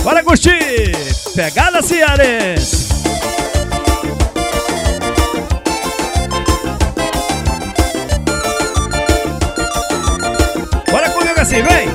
Bora curtir! Pegada cearense! Bora comigo assim, vem!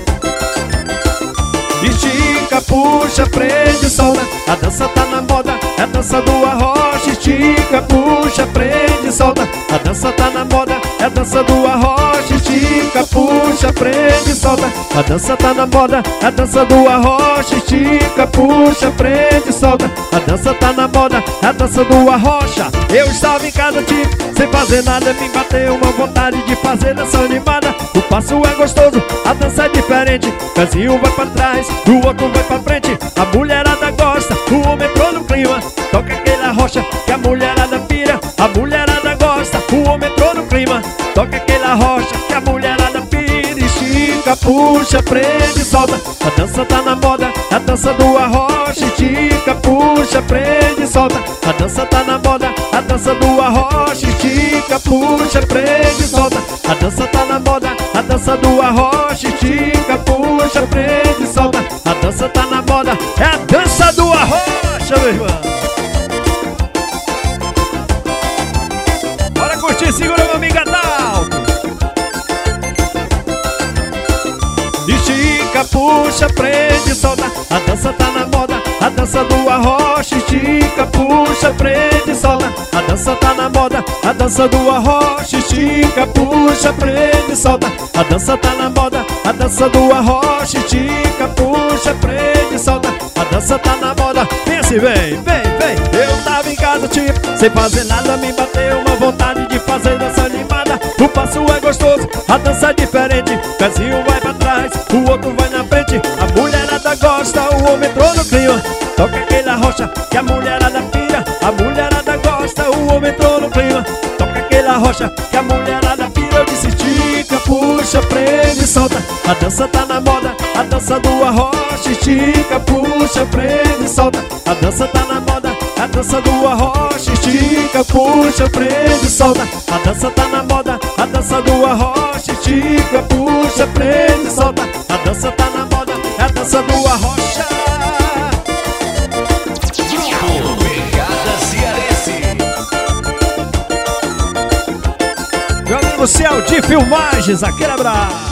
Estica, puxa, prende, solta. A dança tá na moda, é a dança do arrocha. Estica, puxa, prende, solta. A dança tá na moda, é a dança do arrocha. Estica, puxa, prende, solta. A dança tá na moda, é a dança do arrocha. Estica, puxa, prende, solta. A dança tá na moda, é a dança do arrocha. Eu estava em casa, tipo, sem fazer nada. Me bateu uma vontade de fazer dança animada. O passo é gostoso, a dança é diferente. Pezinho vai pra trás, o outro vai pra frente. A mulherada gosta, o homem entrou no clima. Toca aquela rocha que a mulherada pira. A mulherada gosta, o homem entrou no clima. Toca aquela rocha que a mulherada pira. Estica, puxa, prende, solta. A dança tá na moda, a dança do arrocha. Estica, puxa, prende, solta. A dança tá na moda, a dança do arrocha. Estica, puxa, prende, solta. A dança tá na moda, a dança do arrocha. Estica, puxa, prende, solta. A dança tá na moda, é a dança do arrocha, meu irmão. Bora curtir, segura uma amiga d'alto. Estica, puxa, prende, solta. A dança tá na moda, a dança do arrocha. Estica, puxa, prende, solta. A dança tá na moda, a dança do arrocha. Estica, puxa, prende, solta. A dança tá na moda, a dança do arrocha. Estica, puxa, prende, solta. A dança tá na moda. Vem assim, vem, vem, vem. Eu tava em casa, tipo, sem fazer nada. Me bateu uma vontade de fazer dança animada. O passo é gostoso, a dança é diferente. Pezinho vai pra trás, o outro vai na frente. A mulherada gosta, o homem entrou no clima. Toca aquela rocha que a mulherada pira. A mulherada gosta, o homem entrou no clima. Toca aquela rocha que a mulherada pira. Eu disse estica, puxa, prende, solta. A dança tá na moda, a dança do arrocha. Estica, puxa, prende, solta. A dança tá na moda, a dança do arrocha. Estica, puxa, prende, solta. A dança tá na moda, a dança do arrocha. Estica, puxa, prende, solta. A dança tá na moda, é a dança do arrocha. Pegada cearense. Meu amigo Céu de Filmagens, aquele abraço.